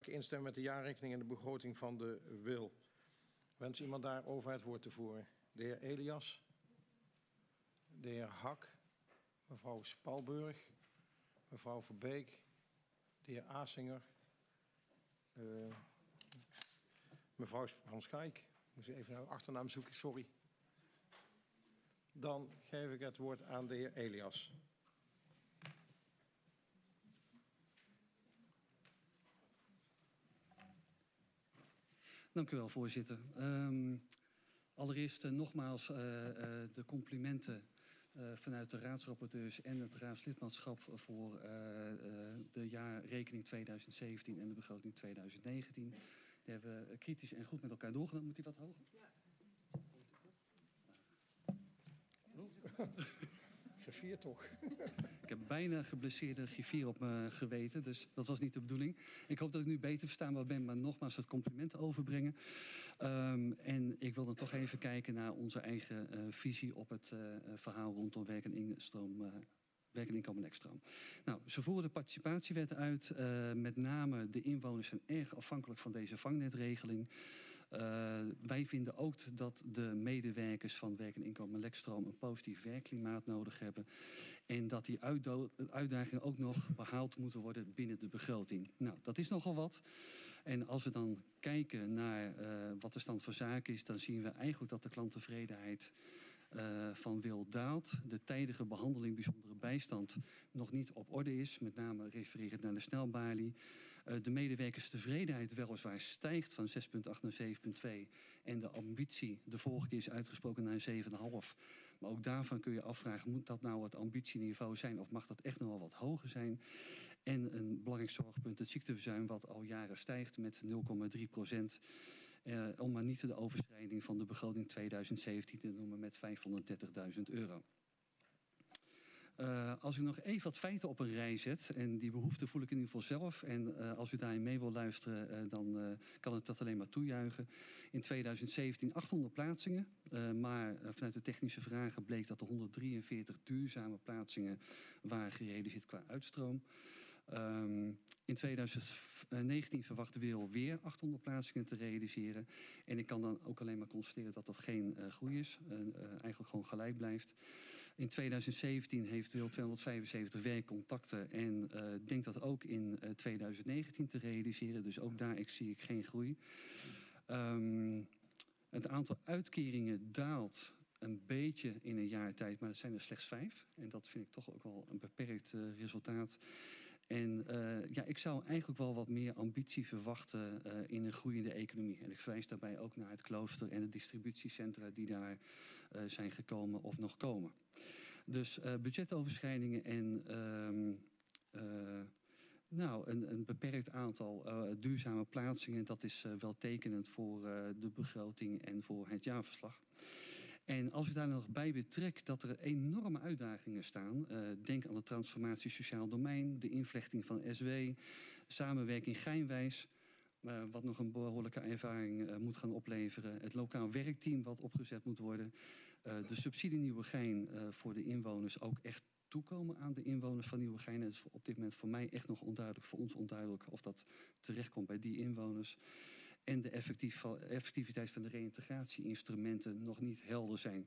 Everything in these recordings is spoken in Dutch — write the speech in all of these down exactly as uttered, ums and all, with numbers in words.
gebruikelijke instemmen met de jaarrekening en de begroting van de wil. Wens iemand daarover het woord te voeren? De heer Elias, de heer Hak, mevrouw Spalburg, mevrouw Verbeek, de heer Asinger, uh, mevrouw Van Schaik. Ik moest even naar de achternaam zoeken, sorry. Dan geef ik het woord aan de heer Elias. Dank u wel, voorzitter. Um, allereerst uh, nogmaals uh, uh, de complimenten uh, vanuit de raadsrapporteurs en het raadslidmaatschap voor uh, uh, de jaarrekening tweeduizend zeventien en de begroting tweeduizend negentien. Die hebben we kritisch en goed met elkaar doorgenomen. Moet die wat hoger? Ja. Oh. Griffier toch? Ik heb bijna geblesseerde griffier op me geweten, dus dat was niet de bedoeling. Ik hoop dat ik nu beter verstaanbaar ben, maar nogmaals het compliment overbrengen. Um, en ik wil dan toch even kijken naar onze eigen uh, visie op het uh, verhaal rondom werk en instroom. Uh, Werk en inkomen en instroom. Nou, ze voeren de participatiewet uit. Uh, met name de inwoners zijn erg afhankelijk van deze vangnetregeling. Uh, wij vinden ook dat de medewerkers van werk en inkomen en lekstroom een positief werkklimaat nodig hebben. En dat die uitdagingen ook nog behaald moeten worden binnen de begroting. Nou, dat is nogal wat. En als we dan kijken naar uh, wat de stand van zaken is, dan zien we eigenlijk dat de klanttevredenheid Uh, van wil daalt. De tijdige behandeling bijzondere bijstand nog niet op orde is. Met name refererend naar de snelbalie. Uh, de medewerkerstevredenheid weliswaar stijgt van zes komma acht naar zeven komma twee. En de ambitie de vorige keer is uitgesproken naar zeven komma vijf. Maar ook daarvan kun je afvragen, moet dat nou het ambitieniveau zijn? Of mag dat echt nog wel wat hoger zijn? En een belangrijk zorgpunt, het ziekteverzuim wat al jaren stijgt met nul komma drie procent. Uh, om maar niet de overschrijding van de begroting tweeduizend zeventien te noemen met vijfhonderddertigduizend euro. Uh, als ik nog even wat feiten op een rij zet, en die behoefte voel ik in ieder geval zelf, en uh, als u daarin mee wil luisteren, uh, dan uh, kan ik dat alleen maar toejuichen. In tweeduizend zeventien achthonderd plaatsingen, uh, maar uh, vanuit de technische vragen bleek dat er honderddrieënveertig duurzame plaatsingen waren gerealiseerd qua uitstroom. Um, in tweeduizend negentien verwachten we wil weer achthonderd plaatsingen te realiseren. En ik kan dan ook alleen maar constateren dat dat geen uh, groei is. Uh, uh, eigenlijk gewoon gelijk blijft. In tweeduizend zeventien heeft wil tweehonderdvijfenzeventig werkcontacten. En uh, denkt dat ook in uh, tweeduizend negentien te realiseren. Dus ook daar ik, zie ik geen groei. Um, het aantal uitkeringen daalt een beetje in een jaar tijd. Maar dat zijn er slechts vijf. En dat vind ik toch ook wel een beperkt uh, resultaat. En uh, ja, ik zou eigenlijk wel wat meer ambitie verwachten uh, in een groeiende economie. En ik verwijs daarbij ook naar het klooster en de distributiecentra die daar uh, zijn gekomen of nog komen. Dus uh, budgetoverschrijdingen en um, uh, nou, een, een beperkt aantal uh, duurzame plaatsingen, dat is uh, wel tekenend voor uh, de begroting en voor het jaarverslag. En als u daar nog bij betrekt dat er enorme uitdagingen staan. Uh, denk aan de transformatie sociaal domein, de invlechting van S W, samenwerking Geinwijs. Uh, wat nog een behoorlijke ervaring uh, moet gaan opleveren. Het lokaal werkteam wat opgezet moet worden. Uh, de subsidie Nieuwegein uh, voor de inwoners ook echt toekomen aan de inwoners van Nieuwegein. Het is op dit moment voor mij echt nog onduidelijk, voor ons onduidelijk of dat terechtkomt bij die inwoners. En de effectief, effectiviteit van de reïntegratie-instrumenten nog niet helder zijn.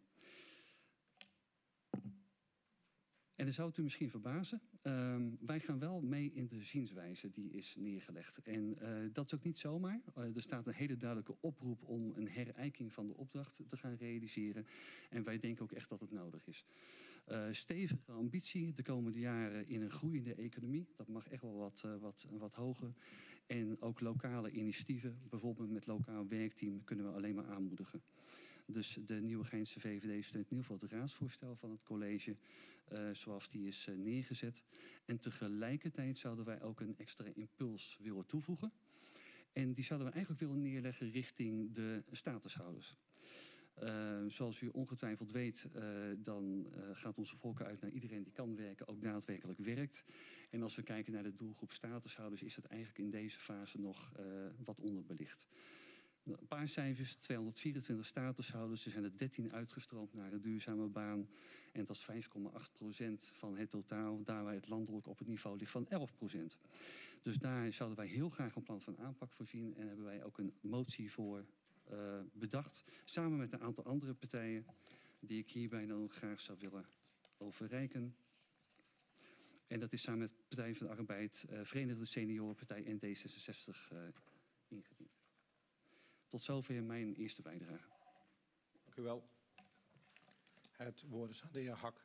En dan zou het u misschien verbazen. Uh, wij gaan wel mee in de zienswijze die is neergelegd. En uh, dat is ook niet zomaar. Uh, er staat een hele duidelijke oproep om een herijking van de opdracht te gaan realiseren. En wij denken ook echt dat het nodig is. Uh, stevige ambitie de komende jaren in een groeiende economie. Dat mag echt wel wat, uh, wat, wat hoger. En ook lokale initiatieven, bijvoorbeeld met lokaal werkteam, kunnen we alleen maar aanmoedigen. Dus de Nieuwegeinse V V D steunt in ieder geval het raadsvoorstel van het college uh, zoals die is uh, neergezet. En tegelijkertijd zouden wij ook een extra impuls willen toevoegen. En die zouden we eigenlijk willen neerleggen richting de statushouders. Uh, zoals u ongetwijfeld weet, uh, dan uh, gaat onze voorkeur uit naar iedereen die kan werken, ook daadwerkelijk werkt. En als we kijken naar de doelgroep statushouders, is dat eigenlijk in deze fase nog uh, wat onderbelicht. Een paar cijfers, tweehonderdvierentwintig statushouders. Er zijn er dertien uitgestroomd naar een duurzame baan. En dat is vijf komma acht procent van het totaal, daar waar het landelijk op het niveau ligt van elf procent. Dus daar zouden wij heel graag een plan van aanpak voorzien. En hebben wij ook een motie voor uh, bedacht. Samen met een aantal andere partijen die ik hierbij dan ook graag zou willen overreiken. En dat is samen met Partij van de Arbeid, uh, Verenigde Seniorenpartij en D zesenzestig uh, ingediend. Tot zover mijn eerste bijdrage. Dank u wel. Het woord is aan de heer Hak.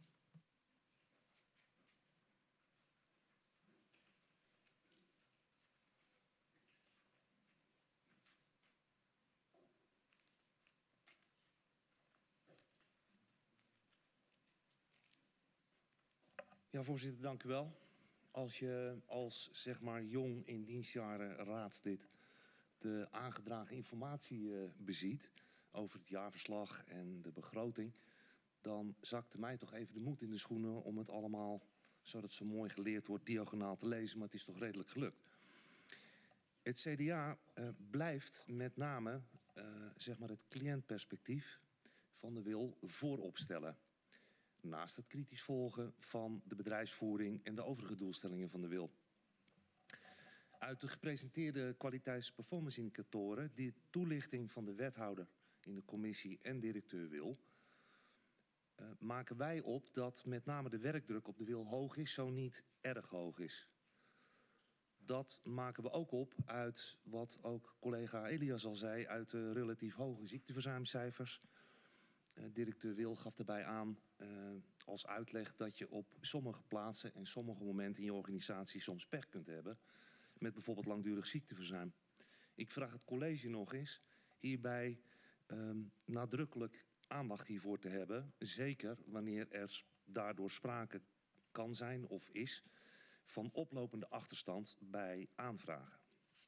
Ja, voorzitter, dank u wel. Als je als, zeg maar, jong in dienstjaren raadslid de aangedragen informatie uh, beziet over het jaarverslag en de begroting, dan zakte mij toch even de moed in de schoenen om het allemaal, zodat het zo mooi geleerd wordt, diagonaal te lezen, maar het is toch redelijk gelukt. Het C D A uh, blijft met name uh, zeg maar het cliëntperspectief van de wil voorop stellen. Naast het kritisch volgen van de bedrijfsvoering en de overige doelstellingen van de wil. Uit de gepresenteerde kwaliteits-performance-indicatoren, die toelichting van de wethouder in de commissie en directeur wil, uh, maken wij op dat met name de werkdruk op de wil hoog is, zo niet erg hoog is. Dat maken we ook op uit wat ook collega Elias al zei, uit de relatief hoge ziekteverzuimcijfers. Uh, directeur Wil gaf daarbij aan uh, als uitleg dat je op sommige plaatsen en sommige momenten in je organisatie soms pech kunt hebben met bijvoorbeeld langdurig ziekteverzuim. Ik vraag het college nog eens hierbij um, nadrukkelijk aandacht hiervoor te hebben, zeker wanneer er daardoor sprake kan zijn of is van oplopende achterstand bij aanvragen.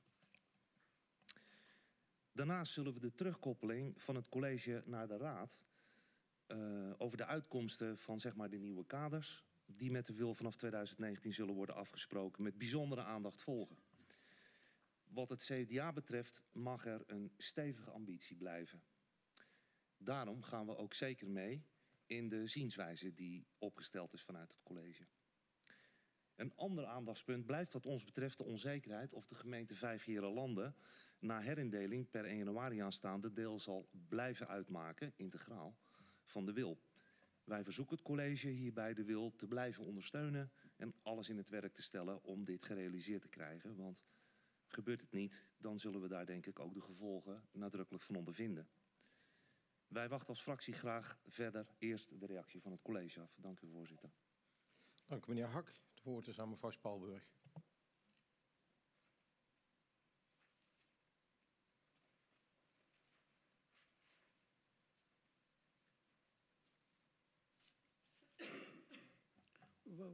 Daarnaast zullen we de terugkoppeling van het college naar de raad Uh, over de uitkomsten van, zeg maar, de nieuwe kaders die met de wil vanaf tweeduizend negentien zullen worden afgesproken met bijzondere aandacht volgen. Wat het C D A betreft mag er een stevige ambitie blijven. Daarom gaan we ook zeker mee in de zienswijze die opgesteld is vanuit het college. Een ander aandachtspunt blijft wat ons betreft de onzekerheid of de gemeente Vijfheerenlanden na herindeling per één januari aanstaande deel zal blijven uitmaken, integraal, van de wil. Wij verzoeken het college hierbij de wil te blijven ondersteunen en alles in het werk te stellen om dit gerealiseerd te krijgen. Want gebeurt het niet, dan zullen we daar denk ik ook de gevolgen nadrukkelijk van ondervinden. Wij wachten als fractie graag verder eerst de reactie van het college af. Dank u, voorzitter. Dank u, meneer Hak. Het woord is aan mevrouw Spalburg. Wow.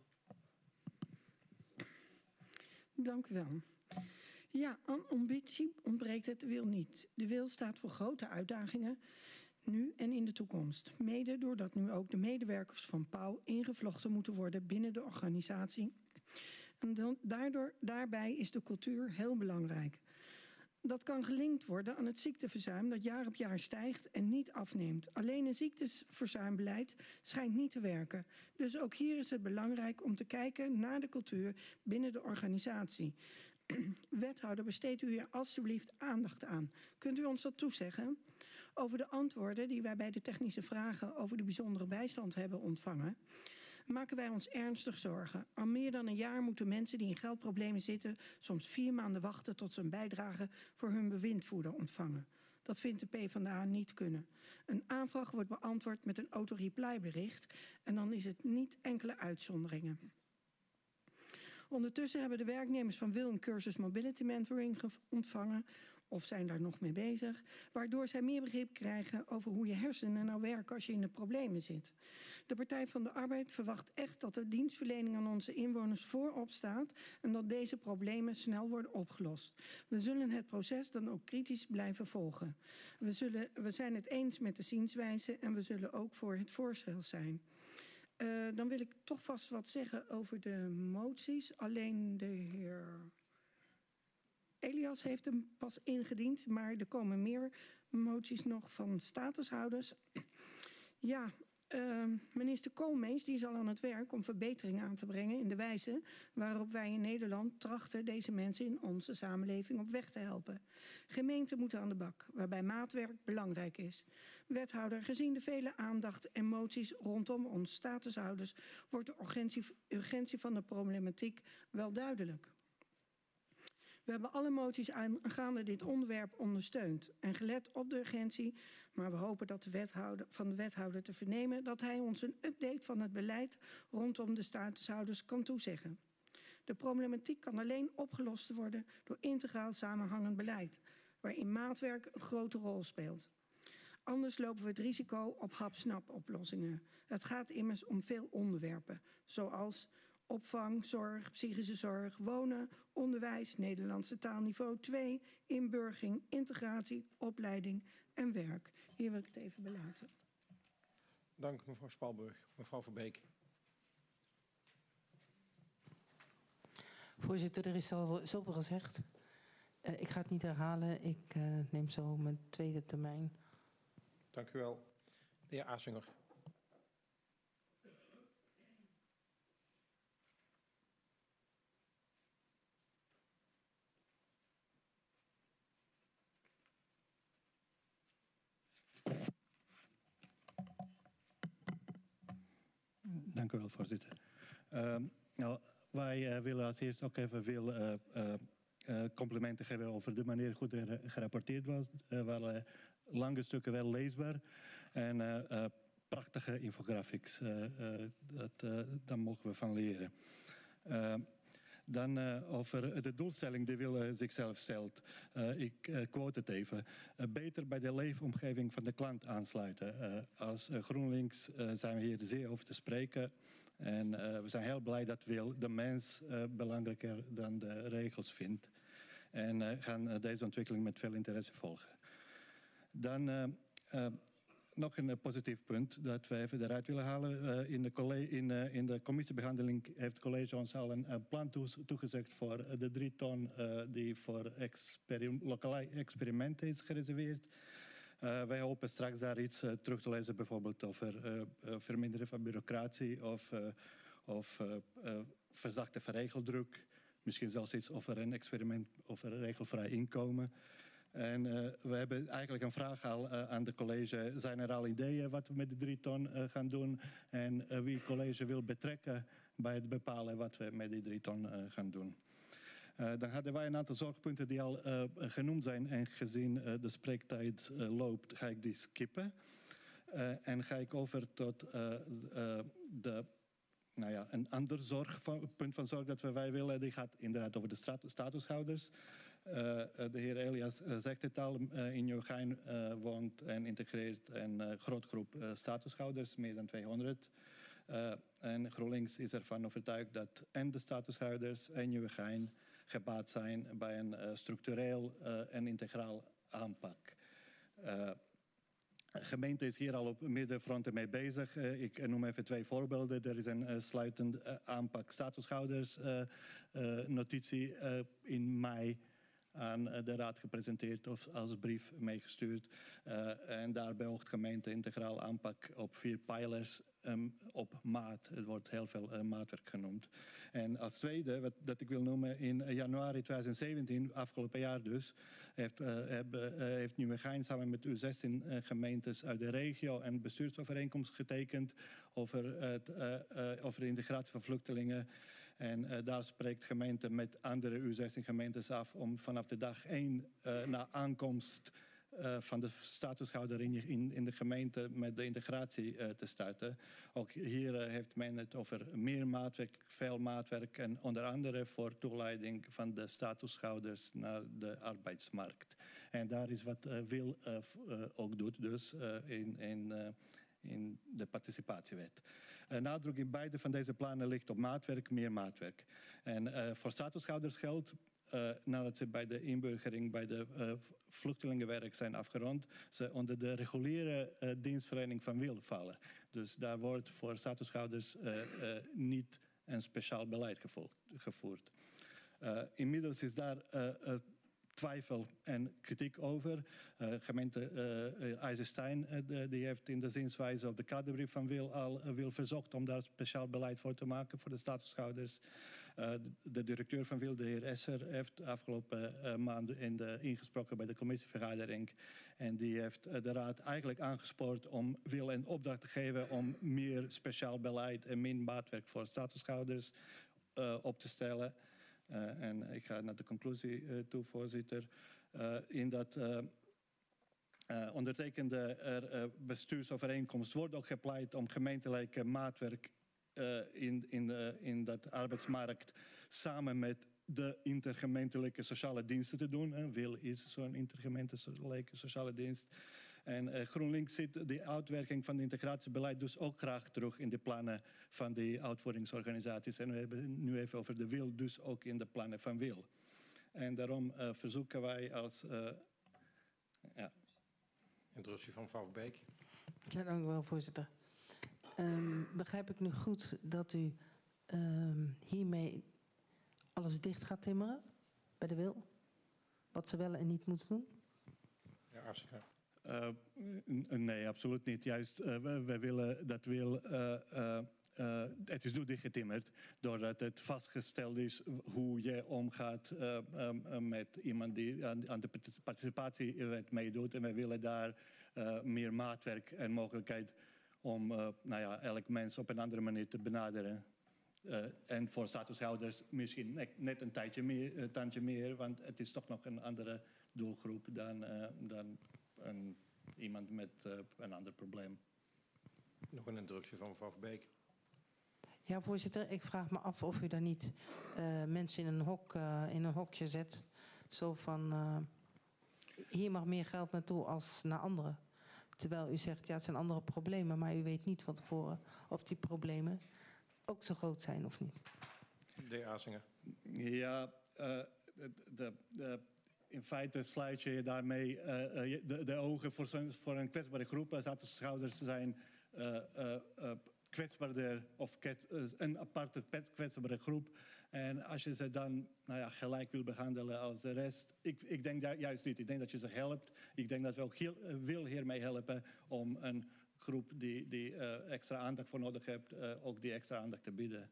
Dank u wel. Ja, aan ambitie ontbreekt het de wil niet. De wil staat voor grote uitdagingen, nu en in de toekomst. Mede doordat nu ook de medewerkers van Pauw ingevlochten moeten worden binnen de organisatie. En dan, daardoor, daarbij is de cultuur heel belangrijk. Dat kan gelinkt worden aan het ziekteverzuim dat jaar op jaar stijgt en niet afneemt. Alleen een ziekteverzuimbeleid schijnt niet te werken. Dus ook hier is het belangrijk om te kijken naar de cultuur binnen de organisatie. Wethouder, besteedt u hier alstublieft aandacht aan. Kunt u ons dat toezeggen? Over de antwoorden die wij bij de technische vragen over de bijzondere bijstand hebben ontvangen, maken wij ons ernstig zorgen. Al meer dan een jaar moeten mensen die in geldproblemen zitten soms vier maanden wachten tot ze een bijdrage voor hun bewindvoerder ontvangen. Dat vindt de PvdA niet kunnen. Een aanvraag wordt beantwoord met een auto-reply-bericht en dan is het niet enkele uitzonderingen. Ondertussen hebben de werknemers van Wil een cursus Mobility Mentoring ontvangen of zijn daar nog mee bezig, waardoor zij meer begrip krijgen over hoe je hersenen nou werken als je in de problemen zit. De Partij van de Arbeid verwacht echt dat de dienstverlening aan onze inwoners voorop staat en dat deze problemen snel worden opgelost. We zullen het proces dan ook kritisch blijven volgen. We, zullen, we zijn het eens met de zienswijze en we zullen ook voor het voorstel zijn. Uh, dan wil ik toch vast wat zeggen over de moties. Alleen de heer Elias Elias heeft hem pas ingediend, maar er komen meer moties nog van statushouders. Ja, uh, minister Koolmees die is al aan het werk om verbeteringen aan te brengen in de wijze waarop wij in Nederland trachten deze mensen in onze samenleving op weg te helpen. Gemeenten moeten aan de bak, waarbij maatwerk belangrijk is. Wethouder, gezien de vele aandacht en moties rondom ons statushouders wordt de urgentie, urgentie van de problematiek wel duidelijk. We hebben alle moties aangaande dit onderwerp ondersteund en gelet op de urgentie, maar we hopen dat de wethouder, van de wethouder te vernemen dat hij ons een update van het beleid rondom de statushouders kan toezeggen. De problematiek kan alleen opgelost worden door integraal samenhangend beleid, waarin maatwerk een grote rol speelt. Anders lopen we het risico op hap-snap oplossingen. Het gaat immers om veel onderwerpen, zoals opvang, zorg, psychische zorg, wonen, onderwijs, Nederlandse taal niveau twee, inburgering, integratie, opleiding en werk. Hier wil ik het even belaten. Dank mevrouw Spalburg. Mevrouw Verbeek. Voorzitter, er is al zoveel gezegd. Uh, ik ga het niet herhalen. Ik uh, neem zo mijn tweede termijn. Dank u wel. De heer Aasinger. Dank u wel, voorzitter. Uh, nou, wij uh, willen als eerst ook even veel uh, uh, uh, complimenten geven over de manier hoe er gerapporteerd was. Er uh, waren lange stukken wel leesbaar en uh, uh, prachtige infographics. Uh, uh, dat, uh, daar mogen we van leren. Uh, Dan uh, over de doelstelling die Wil uh, zichzelf stelt. Uh, ik uh, quote het even. Uh, beter bij de leefomgeving van de klant aansluiten. Uh, als uh, GroenLinks uh, zijn we hier zeer over te spreken. En uh, we zijn heel blij dat Wil de mens uh, belangrijker dan de regels vindt. En uh, gaan uh, deze ontwikkeling met veel interesse volgen. Dan uh, uh, nog een uh, positief punt dat we even eruit willen halen. Uh, in, de colle- in, uh, in de commissiebehandeling heeft het college ons al een, een plan toe- toegezegd voor uh, de drie ton uh, die voor experim- lokale experimenten is gereserveerd. Uh, wij hopen straks daar iets uh, terug te lezen, bijvoorbeeld over uh, uh, verminderen van bureaucratie of, uh, of uh, uh, verzachte verregeldruk. Misschien zelfs iets over een experiment over regelvrij inkomen. En uh, we hebben eigenlijk een vraag al uh, aan de college. Zijn er al ideeën wat we met de drie ton uh, gaan doen? En uh, wie het college wil betrekken bij het bepalen wat we met die drie ton uh, gaan doen? Uh, dan hadden wij een aantal zorgpunten die al uh, genoemd zijn. En gezien uh, de spreektijd uh, loopt, ga ik die skippen. Uh, en ga ik over tot uh, uh, de... Nou ja, een ander zorg van, punt van zorg dat we wij willen, die gaat inderdaad over de statu- statushouders. Uh, de heer Elias uh, zegt het al, uh, in Nieuwegein uh, woont en integreert een uh, groot groep uh, statushouders, meer dan tweehonderd. Uh, en GroenLinks is ervan overtuigd dat en de statushouders en Nieuwegein gebaat zijn bij een uh, structureel uh, en integraal aanpak. Uh, De gemeente is hier al op meerdere fronten mee bezig. Uh, ik noem even twee voorbeelden. Er is een uh, sluitend uh, aanpak statushouders uh, uh, notitie uh, in mei aan uh, de raad gepresenteerd of als brief meegestuurd. Uh, en daarbij oogt gemeente integraal aanpak op vier pijlers um, op maat. Het wordt heel veel uh, maatwerk genoemd. En als tweede, wat dat ik wil noemen, in januari twintig zeventien, afgelopen jaar dus, heeft, uh, hebben, uh, heeft Nieuwegein samen met U zestien uh, gemeentes uit de regio een bestuursovereenkomst getekend over, uh, t, uh, uh, over de integratie van vluchtelingen. En uh, daar spreekt gemeente met andere U zestien gemeentes af om vanaf de dag één uh, na aankomst uh, van de statushouder in, in, in de gemeente met de integratie uh, te starten. Ook hier uh, heeft men het over meer maatwerk, veel maatwerk en onder andere voor toeleiding van de statushouders naar de arbeidsmarkt. En daar is wat uh, Wil uh, uh, ook doet, dus uh, in, in, uh, in de participatiewet. Uh, nadruk in beide van deze plannen ligt op maatwerk, meer maatwerk. En uh, voor statushouders geldt, uh, nadat ze bij de inburgering bij de uh, vluchtelingenwerk zijn afgerond, ze onder de reguliere uh, dienstverlening van Wil vallen. Dus daar wordt voor statushouders uh, uh, niet een speciaal beleid gevolgd, gevoerd. Uh, inmiddels is daar uh, uh, twijfel en kritiek over. Uh, gemeente uh, IJsselstein uh, de, die heeft in de zienswijze op de kaderbrief van Wil al uh, Wil verzocht om daar speciaal beleid voor te maken voor de statushouders. Uh, de, de directeur van Wil, de heer Esser, heeft afgelopen uh, maanden in de, ingesproken bij de commissievergadering. En die heeft uh, de raad eigenlijk aangespoord om Wil een opdracht te geven om meer speciaal beleid en min maatwerk voor statushouders uh, op te stellen. Uh, en ik ga naar de conclusie uh, toe, voorzitter. Uh, in dat uh, uh, ondertekende er, uh, bestuursovereenkomst wordt ook gepleit om gemeentelijke maatwerk uh, in, in, uh, in dat arbeidsmarkt samen met de intergemeentelijke sociale diensten te doen. Uh, Wil is zo'n intergemeentelijke sociale dienst. En uh, GroenLinks ziet de uitwerking van het integratiebeleid dus ook graag terug in de plannen van de uitvoeringsorganisaties. En we hebben het nu even over de Wil, dus ook in de plannen van Wil. En daarom uh, verzoeken wij als... Uh, ja. Interruptie van mevrouw Beek. Ja, dank u wel, voorzitter. Um, begrijp ik nu goed dat u um, hiermee alles dicht gaat timmeren bij de Wil? Wat ze wel en niet moet doen? Ja, hartstikke. Uh, nee, absoluut niet. Juist, uh, we, we willen dat Wil... Uh, uh, uh, het is nu dichtgetimmerd doordat het vastgesteld is hoe je omgaat uh, um, met iemand die aan, aan de participatiewet meedoet. En we willen daar uh, meer maatwerk en mogelijkheid om uh, nou ja, elk mens op een andere manier te benaderen. Uh, en voor statushouders misschien net, net een tijdje meer, een tandje meer, want het is toch nog een andere doelgroep dan, uh, dan een, iemand met uh, een ander probleem. Nog een interruptie van mevrouw Verbeek. Ja, voorzitter, ik vraag me af of u daar niet uh, mensen in een, hok, uh, in een hokje zet. Zo van, uh, hier mag meer geld naartoe als naar anderen. Terwijl u zegt, ja, het zijn andere problemen, maar u weet niet van tevoren of die problemen ook zo groot zijn of niet. De heer Azinger. Ja, uh, de, de, de, in feite sluit je daarmee uh, de, de ogen voor, zo'n, voor een kwetsbare groep. Statushouders zijn uh, uh, uh, kwetsbaarder of kwets, uh, een aparte kwetsbare groep. En als je ze dan nou ja, gelijk wil behandelen als de rest, ik, ik denk ju- juist niet. Ik denk dat je ze helpt. Ik denk dat we ook heel, uh, wil hiermee helpen om een groep die, die uh, extra aandacht voor nodig heeft, uh, ook die extra aandacht te bieden.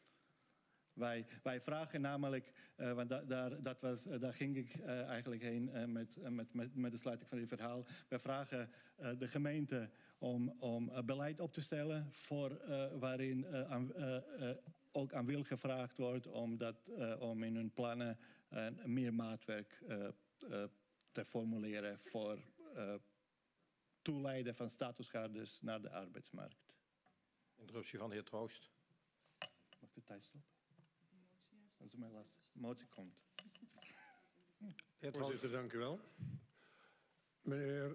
Wij, wij vragen namelijk, uh, want da, daar, dat was, uh, daar ging ik uh, eigenlijk heen uh, met, uh, met, met, met de sluiting van dit verhaal. Wij vragen uh, de gemeente om, om uh, beleid op te stellen voor, uh, waarin uh, aan, uh, uh, ook aan Wil gevraagd wordt om, dat, uh, om in hun plannen uh, meer maatwerk uh, uh, te formuleren voor uh, toeleiden van statushouders naar de arbeidsmarkt. Interruptie van de heer Troost. Mag de tijd stoppen? Dat is mijn laatste. De motie komt. Heer Troost. Voorzitter, dank u wel. Meneer,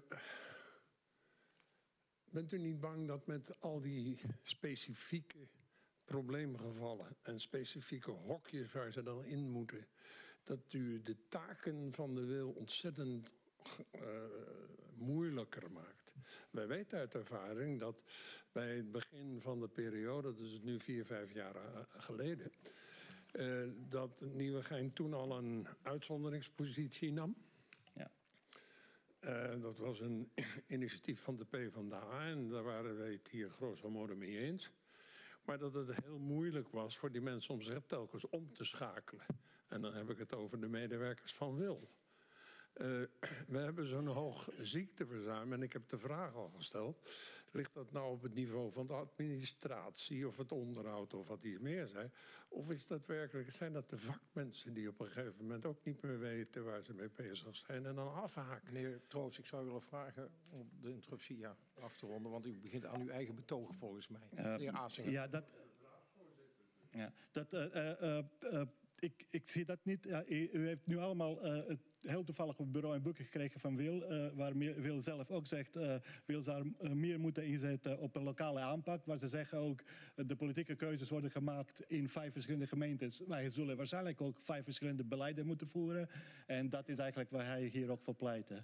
bent u niet bang dat met al die specifieke probleemgevallen en specifieke hokjes waar ze dan in moeten, dat u de taken van de Wil ontzettend uh, moeilijker maakt? Wij weten uit ervaring dat bij het begin van de periode, dat is nu vier, vijf jaar geleden, Uh, dat Nieuwegein toen al een uitzonderingspositie nam. Ja. Uh, dat was een initiatief van de PvdA en daar waren wij het hier grosso modo mee eens. Maar dat het heel moeilijk was voor die mensen om zich telkens om te schakelen. En dan heb ik het over de medewerkers van Wil. Uh, we hebben zo'n hoog ziekteverzuim en ik heb de vraag al gesteld. Ligt dat nou op het niveau van de administratie of het onderhoud of wat iets meer zijn? Of is dat werkelijk, zijn dat de vakmensen die op een gegeven moment ook niet meer weten waar ze mee bezig zijn en dan afhaken? Meneer Troost, ik zou u willen vragen om de interruptie ja, af te ronden, want u begint aan uw eigen betoog volgens mij. Uh, de heer Azinger. Ja, dat... Ja, dat uh, uh, uh, ik, ik zie dat niet. Ja, u, u heeft nu allemaal uh, het heel toevallig op het bureau een boekje gekregen van Wil, uh, waar Wil zelf ook zegt, uh, Wil zou uh, meer moeten inzetten op een lokale aanpak, waar ze zeggen ook, uh, de politieke keuzes worden gemaakt in vijf verschillende gemeentes. Wij zullen waarschijnlijk ook vijf verschillende beleiden moeten voeren en dat is eigenlijk waar hij hier ook voor pleit.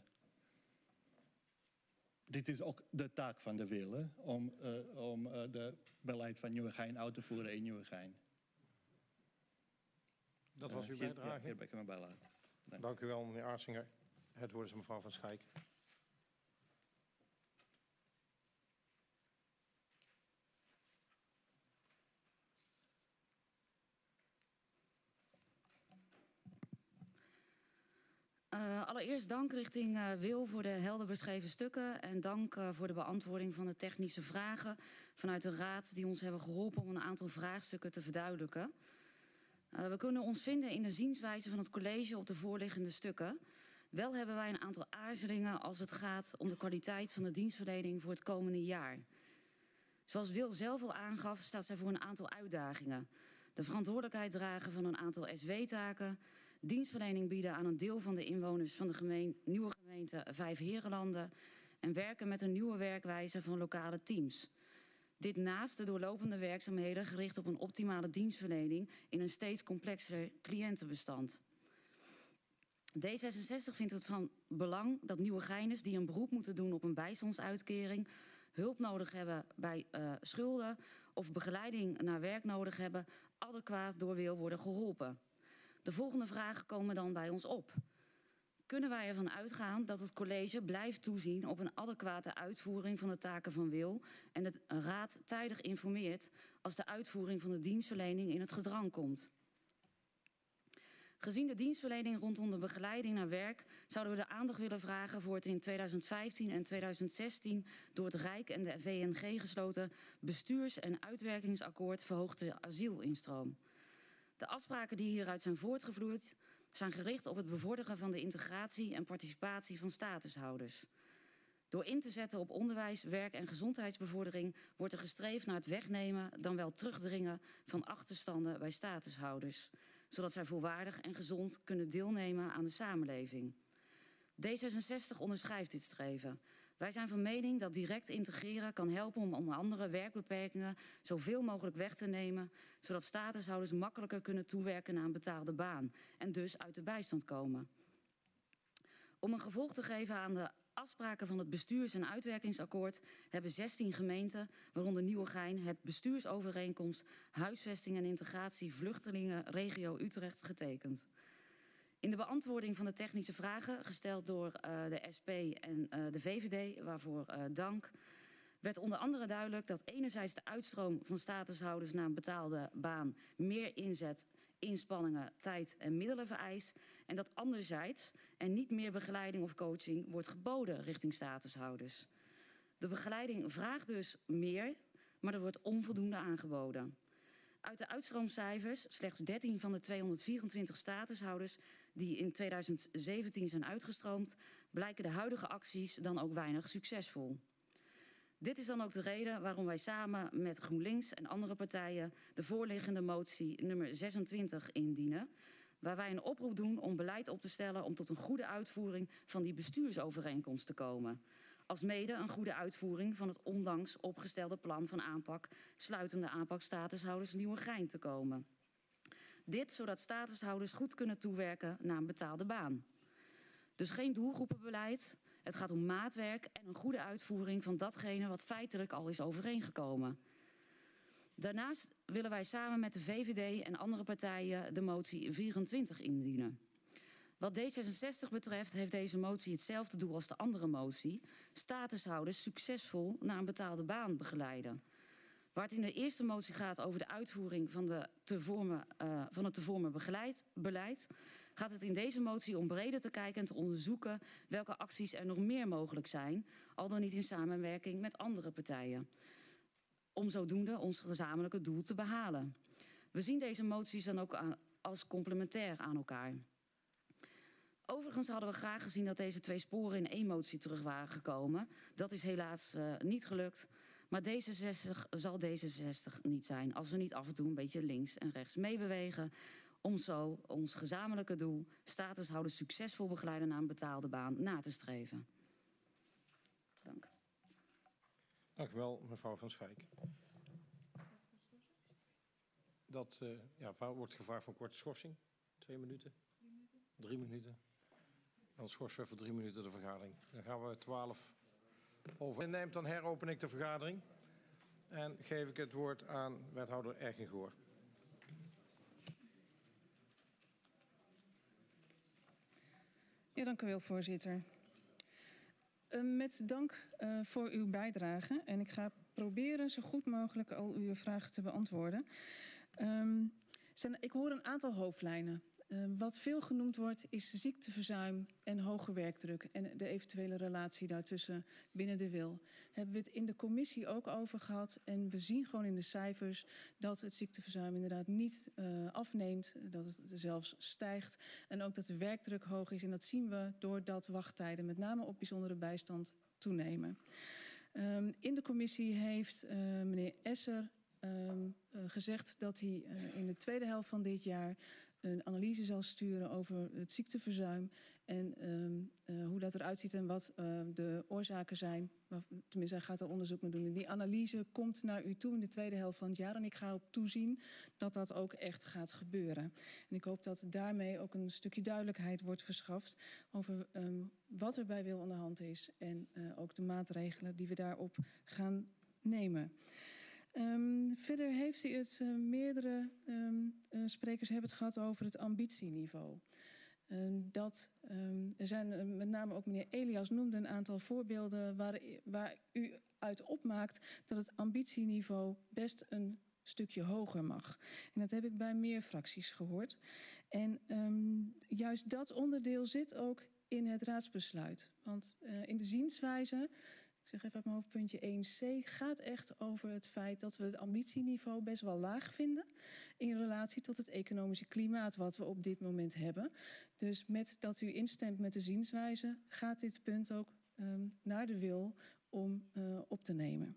Dit is ook de taak van de Wil, hè, om, uh, om uh, de beleid van Nieuwegein uit te voeren in Nieuwegein. Dat was uw uh, hier, bijdrage? Ja, hier ben ik me bij laten. Dank. Dank u wel, meneer Aartsinger. Het woord is mevrouw Van Schaik. Uh, allereerst dank richting uh, Wil voor de helder beschreven stukken. En dank uh, voor de beantwoording van de technische vragen vanuit de Raad die ons hebben geholpen om een aantal vraagstukken te verduidelijken. Uh, we kunnen ons vinden in de zienswijze van het college op de voorliggende stukken. Wel hebben wij een aantal aarzelingen als het gaat om de kwaliteit van de dienstverlening voor het komende jaar. Zoals Wil zelf al aangaf, staat zij voor een aantal uitdagingen. De verantwoordelijkheid dragen van een aantal S W-taken, dienstverlening bieden aan een deel van de inwoners van de gemeen, nieuwe gemeente Vijfheerenlanden en werken met een nieuwe werkwijze van lokale teams. Dit naast de doorlopende werkzaamheden gericht op een optimale dienstverlening in een steeds complexer cliëntenbestand. D zesenzestig vindt het van belang dat Nieuwegeiners die een beroep moeten doen op een bijstandsuitkering, hulp nodig hebben bij uh, schulden of begeleiding naar werk nodig hebben, adequaat door Wil worden geholpen. De volgende vragen komen dan bij ons op. Kunnen wij ervan uitgaan dat het college blijft toezien op een adequate uitvoering van de taken van Wil en de Raad tijdig informeert als de uitvoering van de dienstverlening in het gedrang komt? Gezien de dienstverlening rondom de begeleiding naar werk zouden we de aandacht willen vragen voor het in tweeduizend vijftien en tweeduizend zestien door het Rijk en de V N G gesloten bestuurs- en uitwerkingsakkoord verhoogde asielinstroom. De afspraken die hieruit zijn voortgevloeid zijn gericht op het bevorderen van de integratie en participatie van statushouders. Door in te zetten op onderwijs, werk en gezondheidsbevordering wordt er gestreefd naar het wegnemen, dan wel terugdringen van achterstanden bij statushouders, zodat zij volwaardig en gezond kunnen deelnemen aan de samenleving. D zesenzestig onderschrijft dit streven. Wij zijn van mening dat direct integreren kan helpen om onder andere werkbeperkingen zoveel mogelijk weg te nemen, zodat statushouders makkelijker kunnen toewerken naar een betaalde baan en dus uit de bijstand komen. Om een gevolg te geven aan de afspraken van het bestuurs- en uitwerkingsakkoord hebben zestien gemeenten, waaronder Nieuwegein, het bestuursovereenkomst Huisvesting en Integratie Vluchtelingen Regio Utrecht getekend. In de beantwoording van de technische vragen, gesteld door uh, de S P en uh, de V V D, waarvoor uh, dank, werd onder andere duidelijk dat enerzijds de uitstroom van statushouders naar een betaalde baan meer inzet, inspanningen, tijd en middelen vereist en dat anderzijds er niet meer begeleiding of coaching wordt geboden richting statushouders. De begeleiding vraagt dus meer, maar er wordt onvoldoende aangeboden. Uit de uitstroomcijfers, slechts dertien van de tweehonderdvierentwintig statushouders die in tweeduizend zeventien zijn uitgestroomd, blijken de huidige acties dan ook weinig succesvol. Dit is dan ook de reden waarom wij samen met GroenLinks en andere partijen de voorliggende motie nummer zesentwintig indienen, waar wij een oproep doen om beleid op te stellen om tot een goede uitvoering van die bestuursovereenkomst te komen. Alsmede een goede uitvoering van het onlangs opgestelde plan van aanpak sluitende aanpak statushouders Nieuwegein te komen. Dit zodat statushouders goed kunnen toewerken naar een betaalde baan. Dus geen doelgroepenbeleid. Het gaat om maatwerk en een goede uitvoering van datgene wat feitelijk al is overeengekomen. Daarnaast willen wij samen met de V V D en andere partijen de motie vierentwintig indienen. Wat D zesenzestig betreft heeft deze motie hetzelfde doel als de andere motie: statushouders succesvol naar een betaalde baan begeleiden. Waar het in de eerste motie gaat over de uitvoering van, de te vormen, uh, van het te vormen begeleid, beleid, gaat het in deze motie om breder te kijken en te onderzoeken welke acties er nog meer mogelijk zijn, al dan niet in samenwerking met andere partijen, om zodoende ons gezamenlijke doel te behalen. We zien deze moties dan ook aan, als complementair aan elkaar. Overigens hadden we graag gezien dat deze twee sporen in één motie terug waren gekomen. Dat is helaas uh, niet gelukt. Maar D zesenzestig zal D zesenzestig niet zijn als we niet af en toe een beetje links en rechts meebewegen om zo ons gezamenlijke doel, statushouders succesvol begeleiden naar een betaalde baan, na te streven. Dank. Dank u wel, mevrouw Van Schaik. Dat uh, ja, wordt gevraagd voor een korte schorsing. Twee minuten. Drie minuten. Dan schorsen we voor drie minuten de vergadering. Dan gaan we twaalf over. Neemt dan heropen ik de vergadering. En geef ik het woord aan wethouder Ergingoor. Ja, dank u wel, voorzitter. Uh, met dank uh, voor uw bijdrage. En ik ga proberen zo goed mogelijk al uw vragen te beantwoorden. Um, zijn, ik hoor een aantal hoofdlijnen. Uh, wat veel genoemd wordt is ziekteverzuim en hoge werkdruk en de eventuele relatie daartussen binnen de wil. Hebben we het in de commissie ook over gehad en we zien gewoon in de cijfers dat het ziekteverzuim inderdaad niet uh, afneemt, dat het zelfs stijgt en ook dat de werkdruk hoog is en dat zien we doordat wachttijden met name op bijzondere bijstand toenemen. Um, in de commissie heeft uh, meneer Esser um, uh, gezegd dat hij uh, in de tweede helft van dit jaar een analyse zal sturen over het ziekteverzuim en um, uh, hoe dat eruit ziet en wat uh, de oorzaken zijn. Tenminste, hij gaat er onderzoek naar doen. En die analyse komt naar u toe in de tweede helft van het jaar en ik ga op toezien dat dat ook echt gaat gebeuren. En ik hoop dat daarmee ook een stukje duidelijkheid wordt verschaft over um, wat er bij Wil aan de hand is en uh, ook de maatregelen die we daarop gaan nemen. Um, verder heeft u het, uh, meerdere um, uh, sprekers hebben het gehad over het ambitieniveau. Um, dat, um, er zijn uh, met name ook meneer Elias noemde een aantal voorbeelden waar, waar u uit opmaakt dat het ambitieniveau best een stukje hoger mag. En dat heb ik bij meer fracties gehoord. En um, juist dat onderdeel zit ook in het raadsbesluit. Want uh, in de zienswijze, ik zeg even uit mijn hoofd, puntje één C, gaat echt over het feit dat we het ambitieniveau best wel laag vinden in relatie tot het economische klimaat wat we op dit moment hebben. Dus met dat u instemt met de zienswijze, gaat dit punt ook um, naar de wil om uh, op te nemen.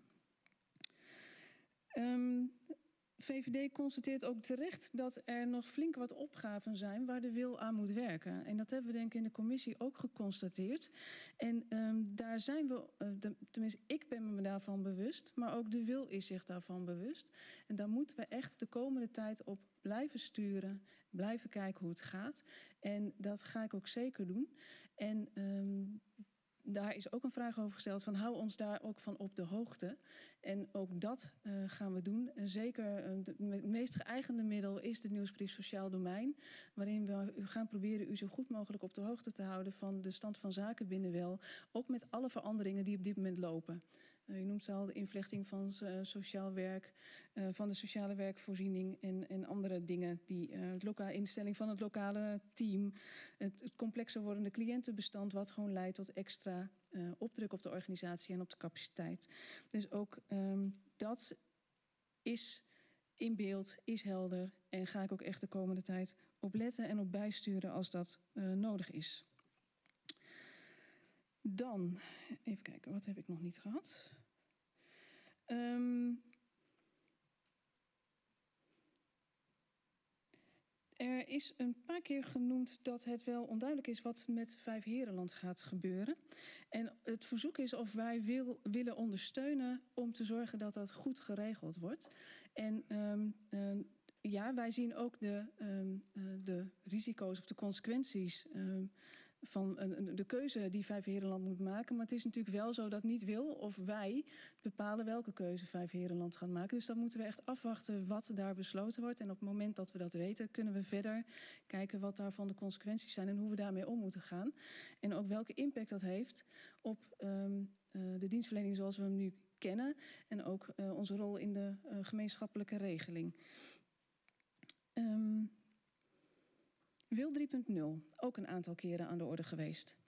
Um, V V D constateert ook terecht dat er nog flink wat opgaven zijn waar de wil aan moet werken. En dat hebben we denk ik in de commissie ook geconstateerd. En um, daar zijn we, uh, de, tenminste ik ben me daarvan bewust, maar ook de wil is zich daarvan bewust. En daar moeten we echt de komende tijd op blijven sturen, blijven kijken hoe het gaat. En dat ga ik ook zeker doen. En um, daar is ook een vraag over gesteld van hou ons daar ook van op de hoogte. En ook dat uh, gaan we doen. En zeker uh, de, het meest geëigende middel is de nieuwsbrief Sociaal Domein, waarin we u gaan proberen u zo goed mogelijk op de hoogte te houden van de stand van zaken binnen Wel, ook met alle veranderingen die op dit moment lopen. Uh, u noemt al de invlechting van uh, sociaal werk, uh, van de sociale werkvoorziening en, en andere dingen, die uh, het lokale instelling van het lokale team, het, het complexer wordende cliëntenbestand, wat gewoon leidt tot extra uh, opdruk op de organisatie en op de capaciteit. Dus ook um, dat is in beeld, is helder en ga ik ook echt de komende tijd op letten en op bijsturen als dat uh, nodig is. Dan, even kijken, wat heb ik nog niet gehad? Um, er is een paar keer genoemd dat het wel onduidelijk is wat met Vijfheerenland gaat gebeuren. En het verzoek is of wij wil, willen ondersteunen om te zorgen dat dat goed geregeld wordt. En um, uh, ja, wij zien ook de, um, uh, de risico's of de consequenties um, van een, de keuze die Vijfheerenland moet maken. Maar het is natuurlijk wel zo dat niet Wil of wij bepalen welke keuze Vijfheerenland gaat maken. Dus dan moeten we echt afwachten wat daar besloten wordt. En op het moment dat we dat weten, kunnen we verder kijken wat daarvan de consequenties zijn en hoe we daarmee om moeten gaan. En ook welke impact dat heeft op um, uh, de dienstverlening zoals we hem nu kennen. En ook uh, onze rol in de uh, gemeenschappelijke regeling. Um, Wil drie punt nul, ook een aantal keren aan de orde geweest.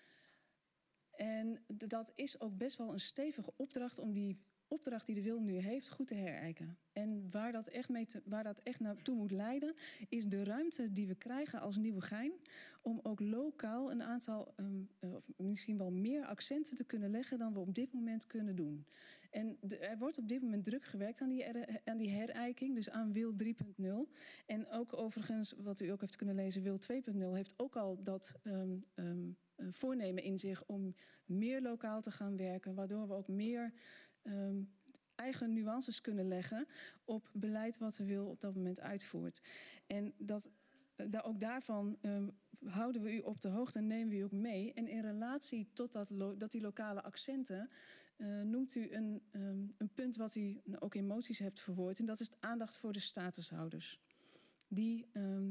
En dat is ook best wel een stevige opdracht om die opdracht die de Wil nu heeft goed te herijken. En waar dat echt, mee te, waar dat echt naartoe moet leiden, is de ruimte die we krijgen als Nieuwegein om ook lokaal een aantal, um, of misschien wel meer accenten te kunnen leggen dan we op dit moment kunnen doen. En de, er wordt op dit moment druk gewerkt aan die, er, aan die herijking, dus aan Wil drie punt nul. En ook overigens, wat u ook heeft kunnen lezen, Wil twee punt nul heeft ook al dat um, um, voornemen in zich om meer lokaal te gaan werken, waardoor we ook meer um, eigen nuances kunnen leggen op beleid wat de Wil op dat moment uitvoert. En dat, da, ook daarvan um, houden we u op de hoogte en nemen we u ook mee. En in relatie tot dat, lo, dat die lokale accenten Uh, noemt u een, um, een punt wat u ook in moties hebt verwoord. En dat is de aandacht voor de statushouders. Die um,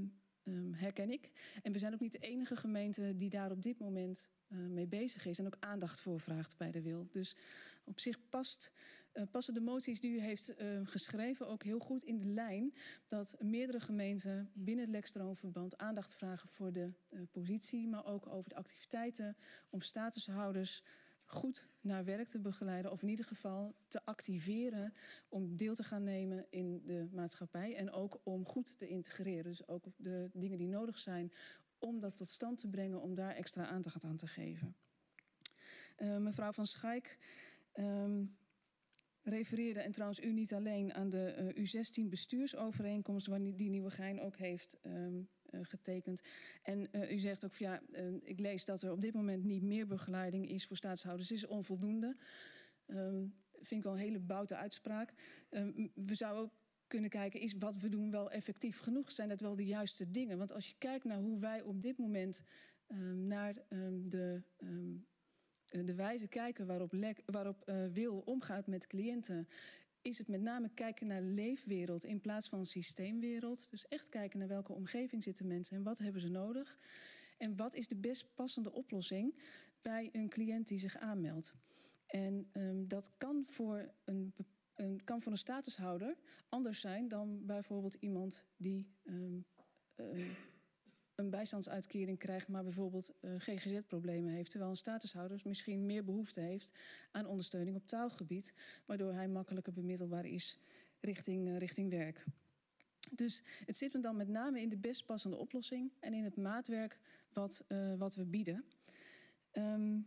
um, herken ik. En we zijn ook niet de enige gemeente die daar op dit moment uh, mee bezig is en ook aandacht voor vraagt bij de wil. Dus op zich past, uh, passen de moties die u heeft uh, geschreven ook heel goed in de lijn dat meerdere gemeenten binnen het Lekstroomverband aandacht vragen voor de uh, positie, maar ook over de activiteiten om statushouders goed naar werk te begeleiden of in ieder geval te activeren om deel te gaan nemen in de maatschappij en ook om goed te integreren. Dus ook de dingen die nodig zijn om dat tot stand te brengen, om daar extra aandacht aan te geven. Uh, mevrouw Van Schaik um, refereerde, en trouwens u niet alleen, aan de uh, U zestien bestuursovereenkomst die Nieuwegein ook heeft um, uh, getekend. En uh, u zegt ook van ja, uh, ik lees dat er op dit moment niet meer begeleiding is voor staatshouders. Het is onvoldoende. Um, vind ik wel een hele boute uitspraak. Um, we zouden ook kunnen kijken, is wat we doen wel effectief genoeg? Zijn dat wel de juiste dingen? Want als je kijkt naar hoe wij op dit moment um, naar um, de... Um, de wijze kijken waarop, lek, waarop uh, wil omgaat met cliënten, is het met name kijken naar leefwereld in plaats van systeemwereld. Dus echt kijken naar welke omgeving zitten mensen en wat hebben ze nodig. En wat is de best passende oplossing bij een cliënt die zich aanmeldt. En um, dat kan voor een, een, kan voor een statushouder anders zijn dan bijvoorbeeld iemand die um, um, een bijstandsuitkering krijgt, maar bijvoorbeeld uh, G G Z-problemen heeft. Terwijl een statushouder misschien meer behoefte heeft aan ondersteuning op taalgebied, waardoor hij makkelijker bemiddelbaar is richting, uh, richting werk. Dus het zit me dan met name in de best passende oplossing en in het maatwerk wat, uh, wat we bieden. Um,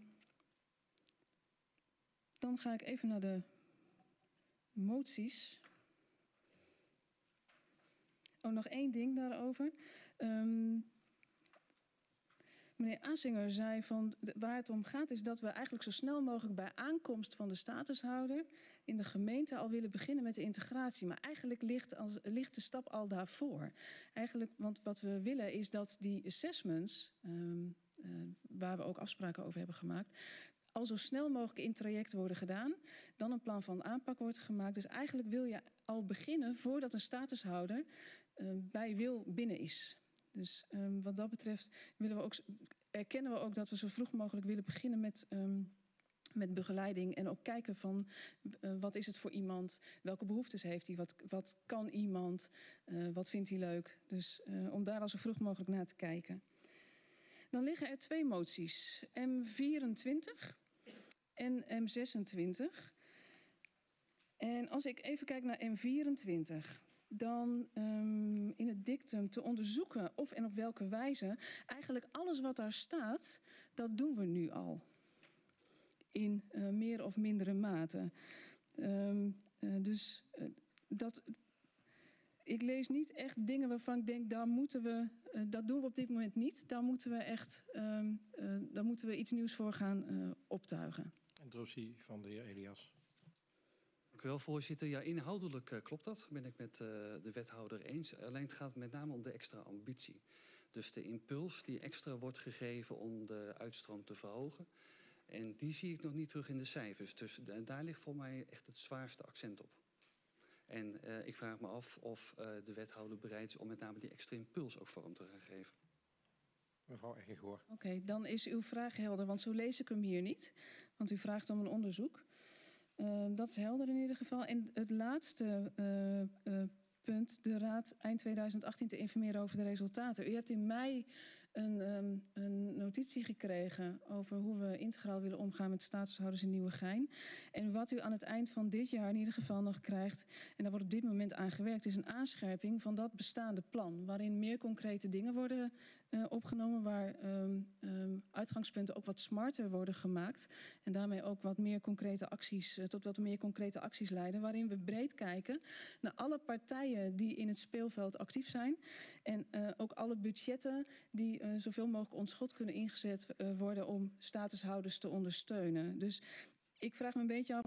dan ga ik even naar de moties. Oh, nog één ding daarover. Um, Meneer Asinger zei van waar het om gaat is dat we eigenlijk zo snel mogelijk bij aankomst van de statushouder in de gemeente al willen beginnen met de integratie. Maar eigenlijk ligt, als, ligt de stap al daarvoor. Eigenlijk, want wat we willen is dat die assessments, um, uh, waar we ook afspraken over hebben gemaakt, al zo snel mogelijk in traject worden gedaan. Dan een plan van aanpak wordt gemaakt. Dus eigenlijk wil je al beginnen voordat een statushouder uh, bij wil binnen is. Dus um, wat dat betreft willen we ook, erkennen we ook dat we zo vroeg mogelijk willen beginnen met, um, met begeleiding. En ook kijken van uh, wat is het voor iemand, welke behoeftes heeft hij, wat, wat kan iemand, uh, wat vindt hij leuk. Dus uh, om daar al zo vroeg mogelijk naar te kijken. Dan liggen er twee moties, M vierentwintig en M zesentwintig. En als ik even kijk naar M vierentwintig... dan um, in het dictum te onderzoeken of en op welke wijze eigenlijk alles wat daar staat, dat doen we nu al. In uh, meer of mindere mate. Um, uh, dus uh, dat, ik lees niet echt dingen waarvan ik denk, daar moeten we, uh, dat doen we op dit moment niet. Daar moeten we echt, um, uh, daar moeten we iets nieuws voor gaan uh, optuigen. Introductie van de heer Elias. Dank u wel, voorzitter. Ja, inhoudelijk uh, klopt dat. Ben ik met uh, de wethouder eens. Alleen het gaat met name om de extra ambitie. Dus de impuls die extra wordt gegeven om de uitstroom te verhogen. En die zie ik nog niet terug in de cijfers. Dus uh, daar ligt voor mij echt het zwaarste accent op. En uh, ik vraag me af of uh, de wethouder bereid is om met name die extra impuls ook vorm te gaan geven. Mevrouw Eggegoor. Oké, okay, dan is uw vraag helder, want zo lees ik hem hier niet. Want u vraagt om een onderzoek. Uh, dat is helder in ieder geval. En het laatste uh, uh, punt, de Raad eind tweeduizend achttien te informeren over de resultaten. U hebt in mei een, um, een notitie gekregen over hoe we integraal willen omgaan met statushouders in Nieuwegein. En wat u aan het eind van dit jaar in ieder geval nog krijgt, en daar wordt op dit moment aan gewerkt, is een aanscherping van dat bestaande plan. Waarin meer concrete dingen worden uh, opgenomen, waar um, um, uitgangspunten ook wat smarter worden gemaakt. En daarmee ook wat meer concrete acties, uh, tot wat meer concrete acties leiden. Waarin we breed kijken naar alle partijen die in het speelveld actief zijn. En uh, ook alle budgetten die uh, zoveel mogelijk onschot kunnen ingezet uh, worden om statushouders te ondersteunen. Dus ik vraag me een beetje af